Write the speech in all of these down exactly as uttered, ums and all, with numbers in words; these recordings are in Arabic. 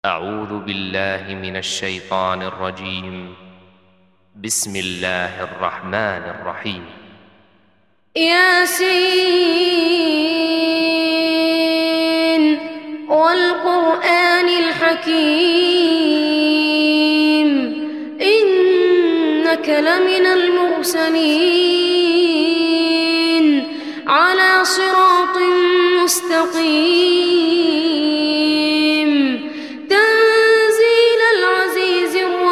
أعوذ بالله من الشيطان الرجيم. بسم الله الرحمن الرحيم. ياسين والقرآن الحكيم إنك لمن المرسلين على صراط مستقيم تنزيل العزيز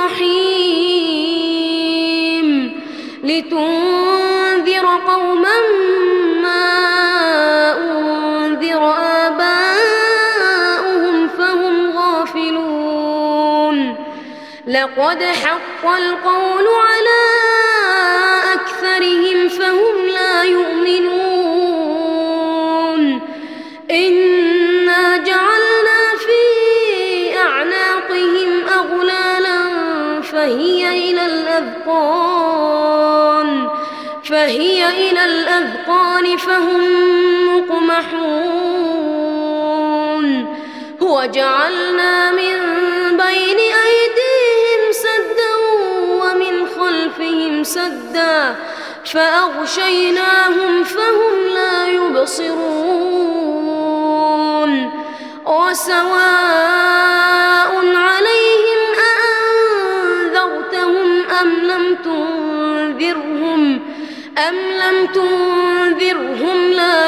الرحيم لتنذر قوما ما أنذر آباؤهم فهم غافلون لقد حق القول على أكثرهم فهم لا يؤمنون إنا جعلنا في أعناقهم أغلالا فهي إلى الأذقان فهي إلى الأذقان فهم مقمحون وجعلنا من بين أيديهم سدا ومن خلفهم سدا فأغشيناهم فهم لا يبصرون وسواء عليهم أأنذرتهم أم لم تنذرهم أم لم تنذرهم لا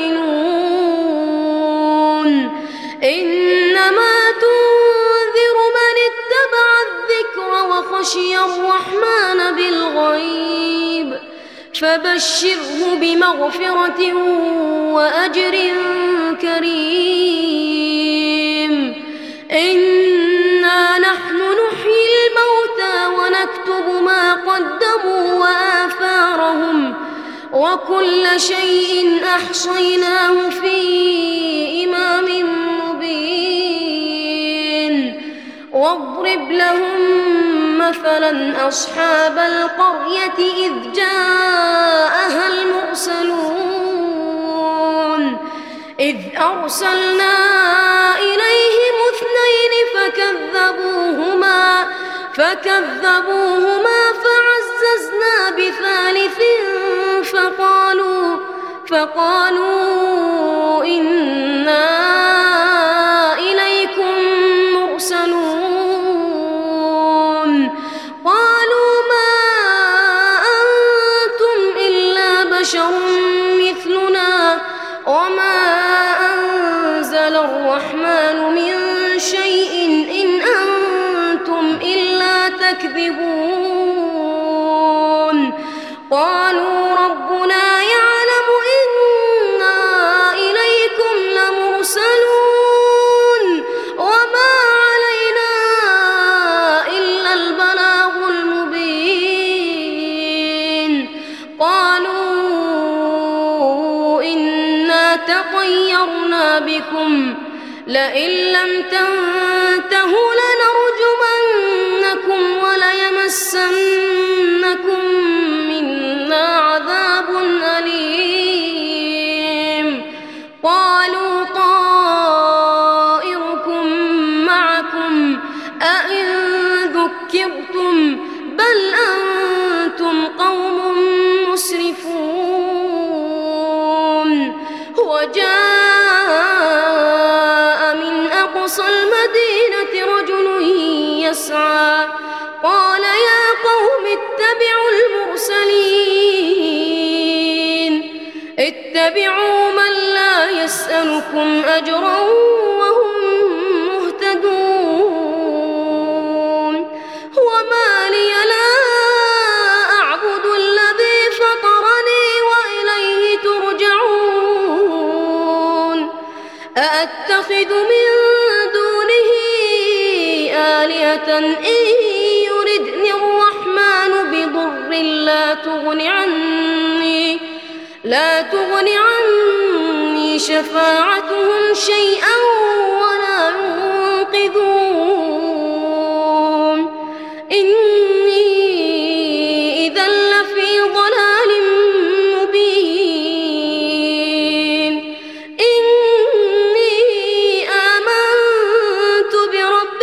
يؤمنون إنما تنذر من اتبع الذكر وخشي الرحمن بالغيب فبشره بمغفرة وأجر كريم إنا نحن نحيي الموتى ونكتب ما قدموا وآثارهم وكل شيء أحصيناه في إمام مبين واضرب لهم مثلا أصحاب القرية إذ جاءها المرسلون إذ أرسلنا إليهم اثنين فكذبوهما فكذبوهما فعززنا بثالث فقالوا فقالوا إنا إليكم مرسلون قالوا ما أنتم إلا بشر مثلنا وما أنزل الرحمن من شيء إن أنتم إلا تكذبون قالوا ربنا يعلم إنا إليكم لمرسلون وما علينا إلا البلاغ المبين قالوا إنا تطيرنا بكم لئن لم تنتهوا لنرجمنكم وليمسنكم منا عذاب أليم قالوا طائركم معكم أئن ذكرتم بل أنتم قوم مسرفون وجاء من أقصى المدينة رجل يسعى قال يا قوم اتبعوا المرسلين اتبعوا من لا يسألكم أجرا وهم مهتدون وما لي لا أعبد الذي فطرني وإليه ترجعون أأتخذ من دونه آلهة إن يردني الرحمن بضر لا تغن عني لا تغن عني شفاعتهم شيئا ولا ينقذون إني إذا لفي ضلال مبين إني آمنت بربي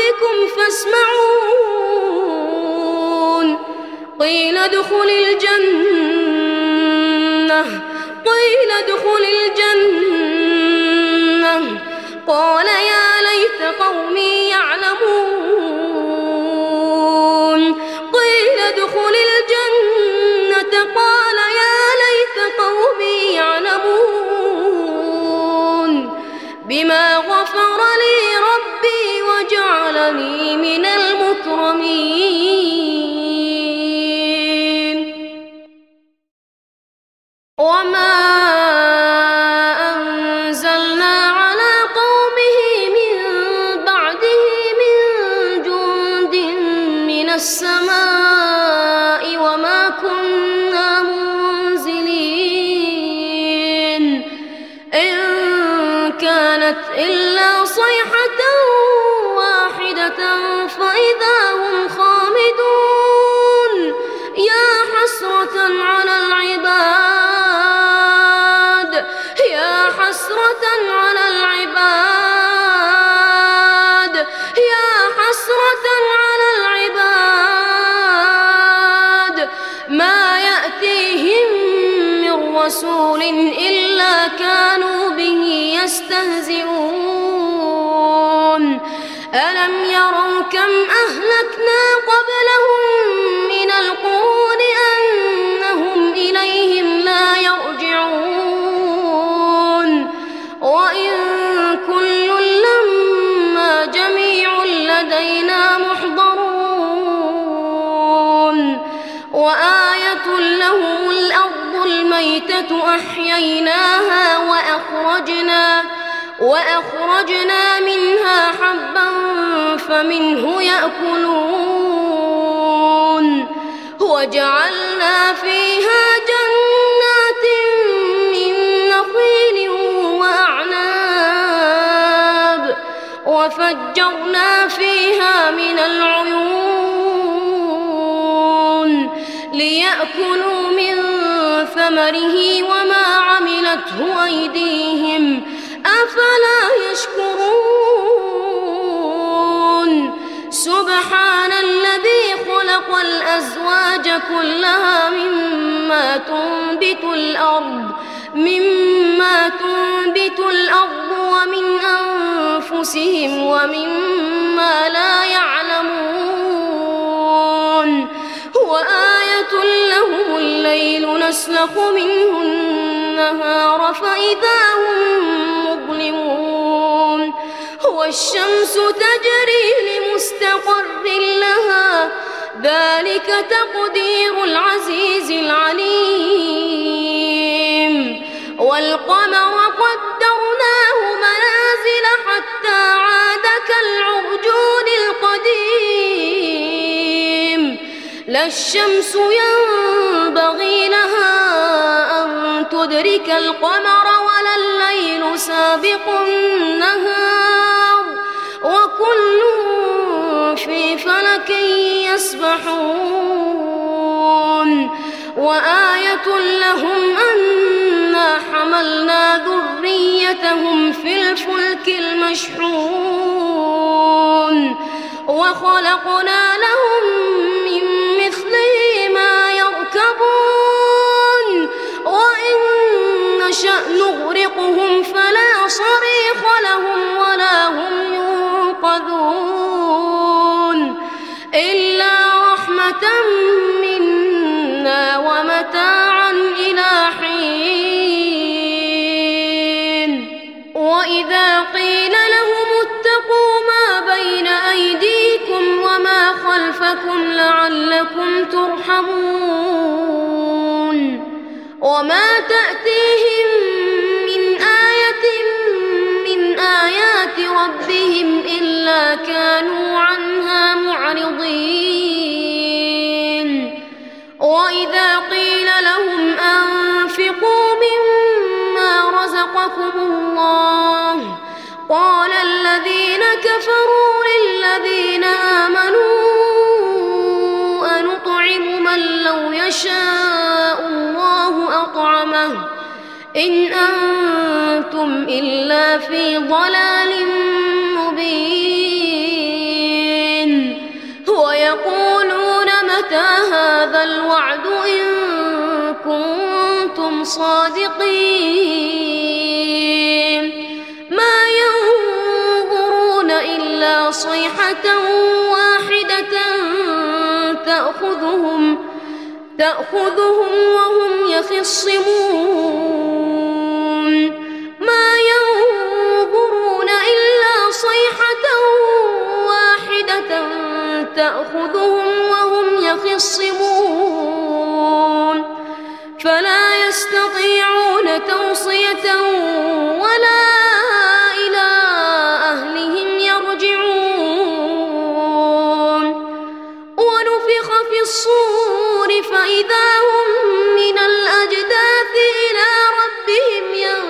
ادخل الجنة قيل ادخل الجنة قال يا ليت قومي يعلمون قيل ادخل الجنة قال يا ليت قومي يعلمون بما غفر لي ربي وجعلني من المكرمين وما أنزلنا على قومه من بعده من جند من السماء وما كنا منزلين إن كانت إلا صيحة واحدة فإذا هم خامدون يا حسرة على العباد يا حسرة على العباد يا حسرة على العباد ما يأتيهم من رسول إلا كانوا به يستهزئون ألم يروا كم أهلكنا قبلهم من القرون أنهم إليهم لا يرجعون وإن كل لما جميع لدينا محضرون وآية لهم الأرض الميتة أحييناها وأخرجنا وأخرجنا منها حبا فمنه يأكلون وجعلنا فيها جنات من نخيل وأعناب وفجرنا فيها من العيون ليأكلوا من ثمره وما عملته أيديهم أفلا يشكرون سبحان الذي خلق الأزواج كلها مما تنبت الأرض مما تنبت الأرض ومن أنفسهم ومما لا يعلمون وآية لهم الليل نسلخ منه النهار فإذا هم مظلمون والشمس تجري لمستقر لها ذلك تقدير العزيز العليم والقمر قدرناه منازل حتى عاد كالعرجون القديم لا الشمس ينبغي لها أن تدرك القمر ولا الليل سابق النهار وكل في فلك يسبحون وآية لهم أنا حملنا ذريتهم في الفلك المشحون وخلقنا لهم من مثله ما يركبون وإن نشأ نغرقهم فلا صريخ لهم ولا هم ينقذون إلا رحمة منا ومتاعا إلى حين وإذا قيل لهم اتقوا ما بين أيديكم وما خلفكم لعلكم ترحمون وما تأتيهم من آية من آيات ربهم إلا كانوا عنها معرضين وإذا قيل لهم أنفقوا مما رزقكم الله قال الذين كفروا للذين آمنوا أنطعم من لو يشاء الله أطعمه إن أنتم إلا في ضلال مبين ويقولون متى هذا الوعد الصادقين ما ينظرون إلا صيحة واحدة تأخذهم تأخذهم وهم يخصمون ما ينظرون إلا صيحة واحدة تأخذهم وهم يخصمون فلا يستطيعون توصية ولا إلى أهلهم يرجعون ونفخ في الصور فإذا هم من الأجداث إلى ربهم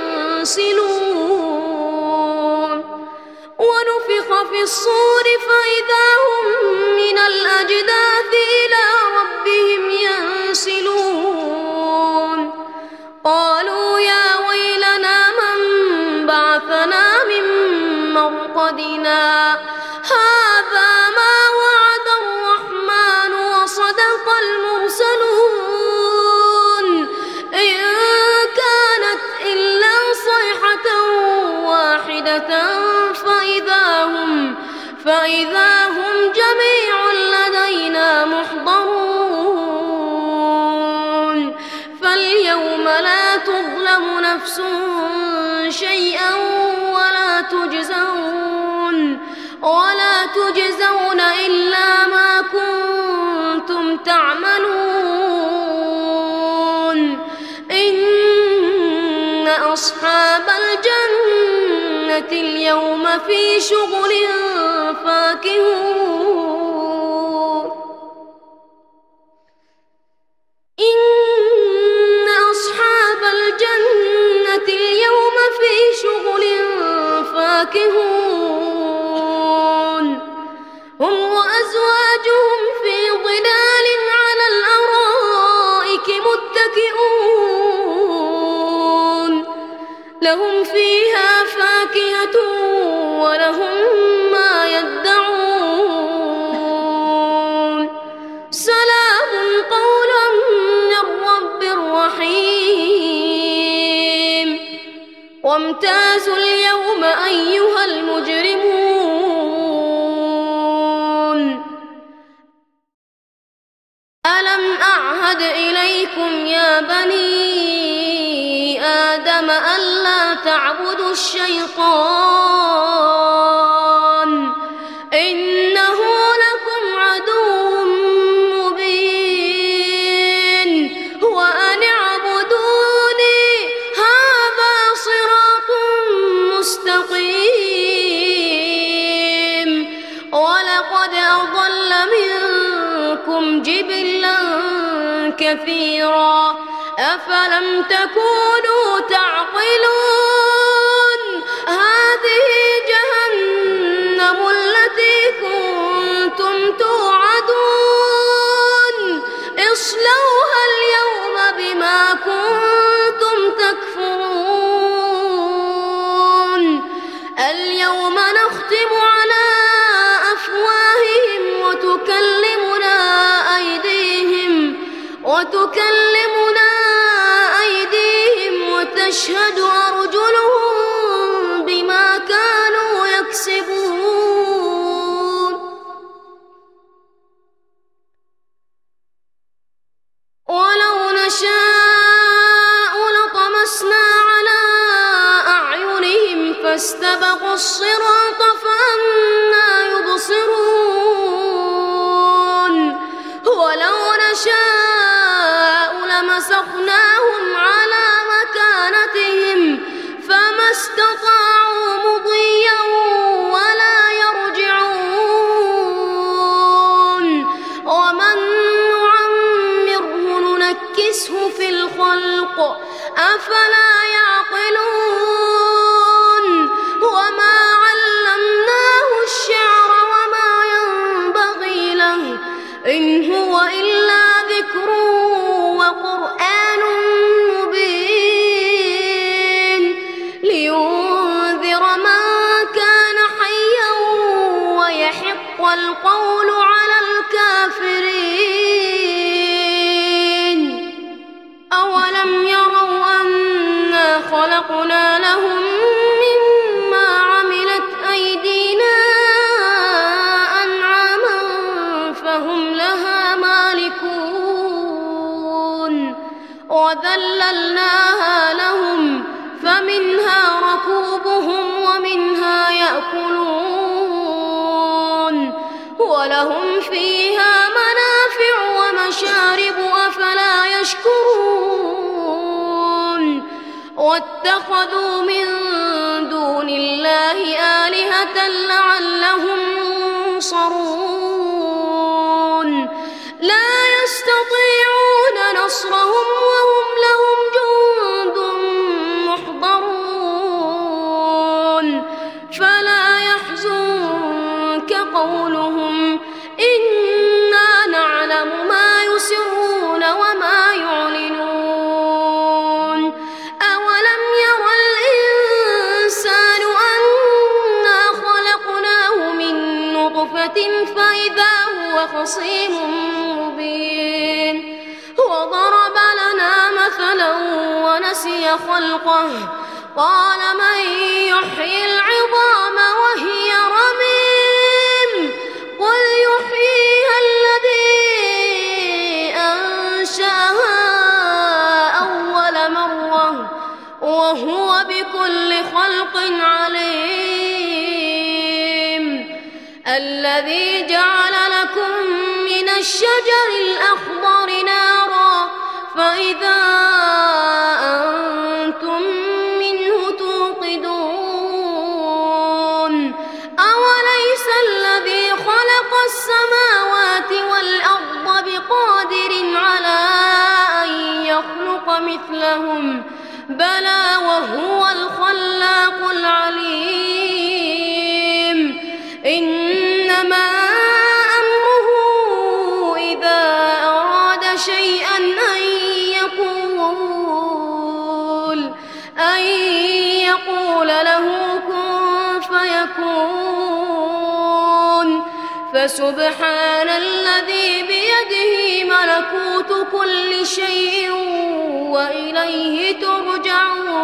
ينسلون ونفخ في الصور فإذا هم من الأجداث إلى ربهم ينسلون قالوا يا ويلنا من بعثنا من مرقدنا هذا ما وعد الرحمن وصدق المرسلون إن كانت إلا صيحة واحدة فإذا هم فإذا هم جميع لدينا محضرون فاليوم لا تظلم نفس شيئا ولا تجزون ولا تجزون إلا ما كنتم تعملون إن أصحاب الجنة اليوم في شغل فاكهون إن أصحاب الجنة اليوم في شغل فاكهون هم وأزواجهم في ظلال على الأرائك متكئون لهم فيها فاكهة ولهم ما يدعون سلام قولا من رب رحيم وامتازوا اليوم أيها المجرمون ألم أعهد إليكم يا بني آدم ألا تعبدوا الشيطان إنه لكم عدو مبين وأن اعبدوني هذا صراط مستقيم ولقد أضل منكم جبلا كثيرا أفلم تكونوا تعقلون هذه جهنم التي كنتم توعدون اصلوها اليوم بما كنتم تكفرون اليوم نختم على أفواههم وتكلمنا أيديهم وتكلمنا أيديهم وتشهد أرجلهم بما كانوا يكسبون ولو نشاء لطمسنا على أعينهم فاستبقوا الصراط فأنى يبصرون ولو نشاء لمسخناهم على مكانتهم فما استطاعوا مضيا ولا يرجعون ومن نعمره ننكسه في الخلق أفلا يعقلون وما علمناه الشعر وما ينبغي له إن هو إلا ذكر وقرآن مبين لينذر من كان حيا ويحق القول على الكافرين أولم يروا أن ولهم فيها منافع ومشارب أفلا يشكرون واتخذوا من دون الله آلهة لعلهم ينصرون لا يستطيعون نصرهم وهم لهم جند محضرون فلا يحزنك قولهم إنا نعلم ما يسرون وما يعلنون أولم ير الإنسان أنا خلقناه من نطفة فإذا هو خصيم مبين وضرب لنا مثلا ونسي خلقه قال من يحيي العظام وهي رميم قل يحييها الذي أنشأها أول مرة وهو بكل خلق عليم الذي جعل لكم من الشجر الأخضر نارا فإذا أنتم منه توقدون أوليس الذي خلق السماوات والأرض بقادر على أن يخلق مثلهم بلى وهو الخلاق العليم إنما أمره إذا أراد شيئا أن يقول أن يقول له كن فيكون فسبحان الذي بيده ملكوت كل شيء وإليه ترجعون